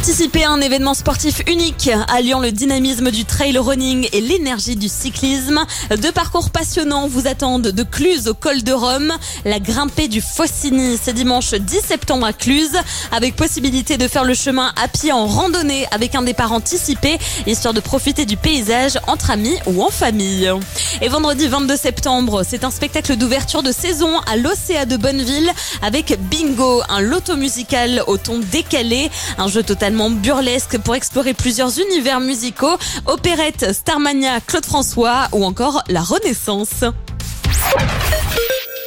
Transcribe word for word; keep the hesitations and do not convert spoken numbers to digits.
Participez à un événement sportif unique, alliant le dynamisme du trail running et l'énergie du cyclisme. Deux parcours passionnants vous attendent de Cluse au col de Rome. La grimpée du Faucigny, c'est dimanche dix septembre à Cluse, avec possibilité de faire le chemin à pied en randonnée avec un départ anticipé, histoire de profiter du paysage entre amis ou en famille. Et vendredi vingt-deux septembre, c'est un spectacle d'ouverture de saison à l'Océa de Bonneville avec Bingo, un loto musical au ton décalé, un jeu totalement burlesque pour explorer plusieurs univers musicaux, opérette, Starmania, Claude François ou encore la Renaissance.